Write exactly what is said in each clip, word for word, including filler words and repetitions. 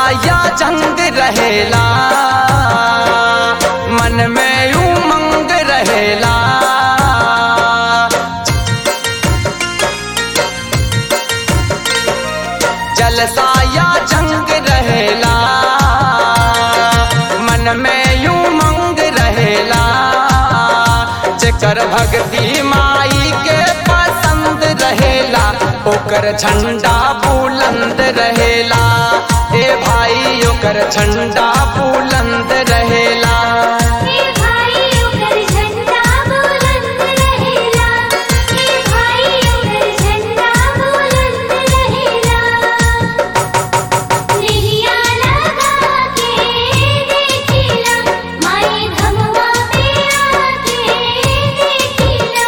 या जंग रहेला, मन में उमंग रहेला। जलसा या जंग रहेला, मन में उमंग रहेला। जेकर भक्ति माई के पसंद रहेला, ओकर झंडा बुलंद रहेला। ए भाई ओकर झंडा बुलंद रहेला। ए भाई ओकर झंडा बुलंद रहेला। ए भाई ओकर झंडा बुलंद रहेला। नैया लगा के देखिला, माई धमवा पे आके देखिला।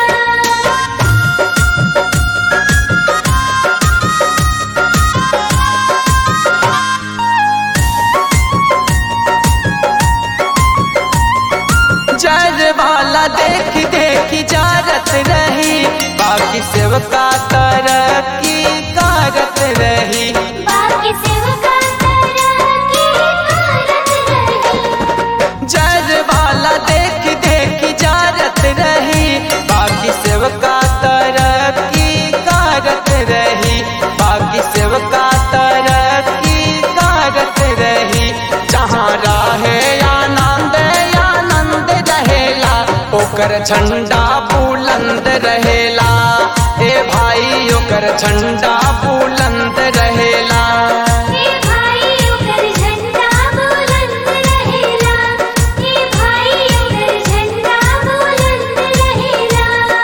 जर वाला देख देख जारत रही, बाकी सेवका तरक्की करत रही। बाकी सेवका तरक्की करत रही। जर वाला देख देख जारत रही, बाकी सेवका तरक्की करत रही। बाकी सेवका तरक्की करत रही। जहाँ रहे आनंद आनंद रहेला, ओकर झंडा बुलंद रहेला। ए भाई ओकर झंडा बुलंद रहेला। ए भाई ओकर झंडा बुलंद रहेला। ए भाई ओकर झंडा बुलंद रहेला।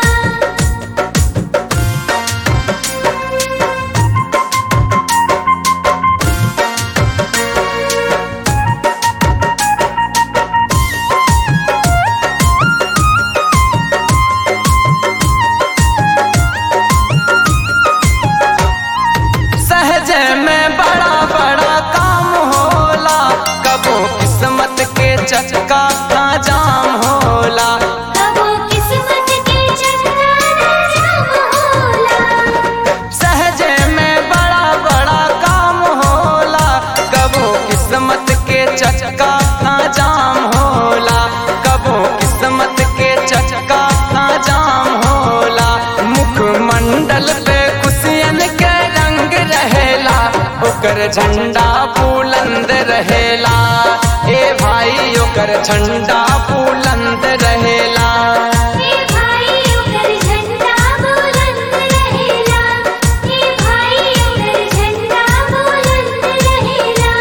सहज में बड़ा बड़ा काम होला, कबो किस्मत के चक्का का जाम होला। कबो किस्मत के चक्का ना जाम होला। सहज में बड़ा बड़ा काम होला, कबो किस्मत के चक्का का जाम होला। कबो किस्मत के चक्का का जाम होला। मुखमंडल पे खुशियन के रंग रहेला, ओकर झंडा बुलंद रहेला। ए भाई ओकर झंडा बुलंद रहेला। ए भाई ओकर झंडा बुलंद रहेला। ए भाई ओकर झंडा बुलंद रहेला।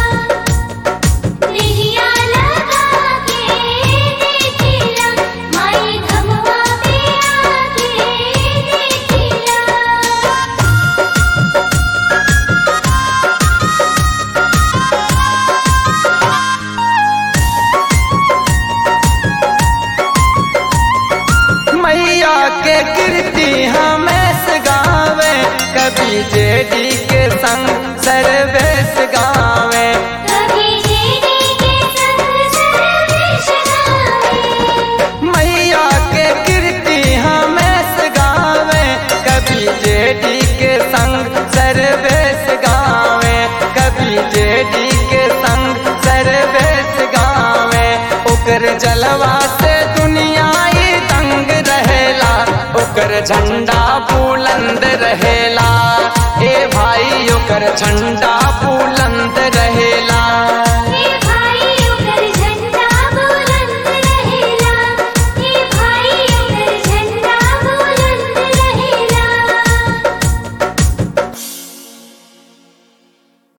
नैया लगा के देखिला, माई धमवा पे आके देखिला। मैया के कीर्ति हमेश गावे, कभी जेडी के संग सर्वेश गावे। कभी जेडी के संग सर्वेश गावे। मैया के कीर्ति हमेश गावे, कभी जेडी के संग सर्वेश गावे। कभी जेडी के संग सर्वेश गावे। ओकर जलवा से दुनिया ही दंग रहेला, ओकर झंडा बुलंद रहेला। ए भाई ओकर झंडा बुलंद